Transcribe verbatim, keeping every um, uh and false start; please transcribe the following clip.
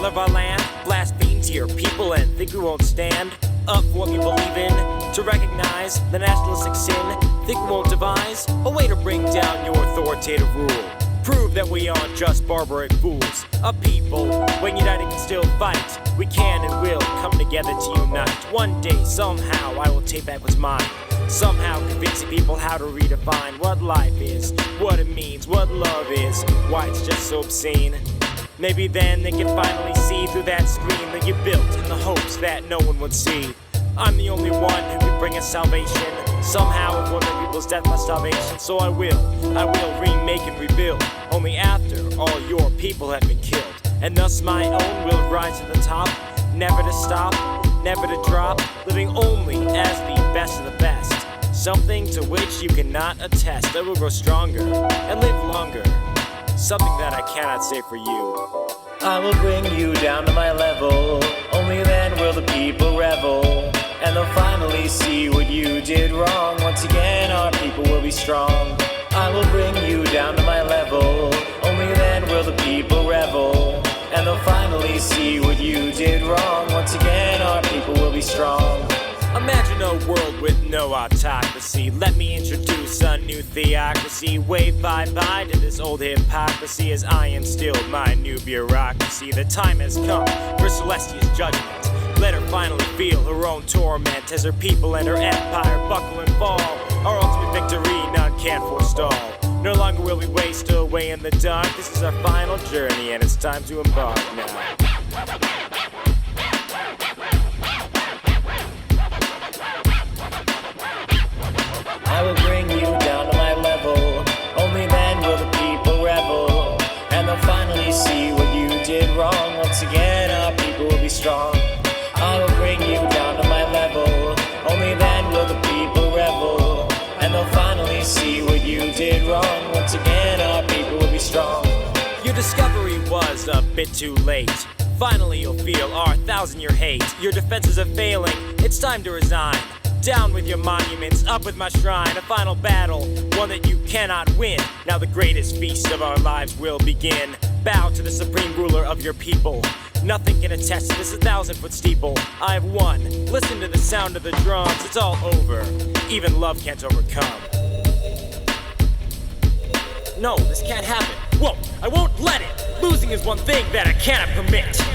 of our land, blaspheme to your people and think we won't stand up for what we believe in, to recognize the nationalistic sin, think we won't devise a way to bring down your authoritative rule. Prove that we aren't just barbaric fools, a people, when united can still fight. We can and will come together to unite. One day, somehow, I will take back what's mine. Somehow convincing people how to redefine what life is, what it means, what love is, why it's just so obscene. Maybe then they can finally see through that screen that you built in the hopes that no one would see. I'm the only one who can bring us salvation, somehow avoid my people's death by starvation. So I will, I will remake and rebuild, only after all your people have been killed. And thus my own will rise to the top, never to stop, never to drop, living only as the best of the best. Something to which you cannot attest. I will grow stronger and live longer, something that I cannot say for you. I will bring you down to my level, only then will the people revel, and they'll finally see what you did wrong. Once again our people will be strong. I will bring you down to my level, only then will the people revel, and they'll finally see what you did wrong. Once again our people will be strong. Imagine a world with no autocracy. Let me introduce a new theocracy. Wave bye-bye to this old hypocrisy as I instill my new bureaucracy. The time has come for Celestia's judgment. Let her finally feel her own torment as her people and her empire buckle and fall. Our ultimate victory none can forestall. No longer will we waste away in the dark. This is our final journey and it's time to embark now. I will bring you down to my level, only then will the people revel, and they'll finally see what you did wrong. Once again our people will be strong. I will bring you down to my level, only then will the people revel, and they'll finally see what you did wrong. Once again our people will be strong. Your discovery was a bit too late. Finally you'll feel our thousand-year hate. Your defenses are failing, it's time to resign. Down with your monuments, up with my shrine. A final battle, one that you cannot win. Now the greatest feast of our lives will begin. Bow to the supreme ruler of your people. Nothing can attest to this a thousand-foot steeple. I've won. Listen to the sound of the drums. It's all over. Even love can't overcome. No, this can't happen. Whoa, I won't let it. Losing is one thing that I cannot permit.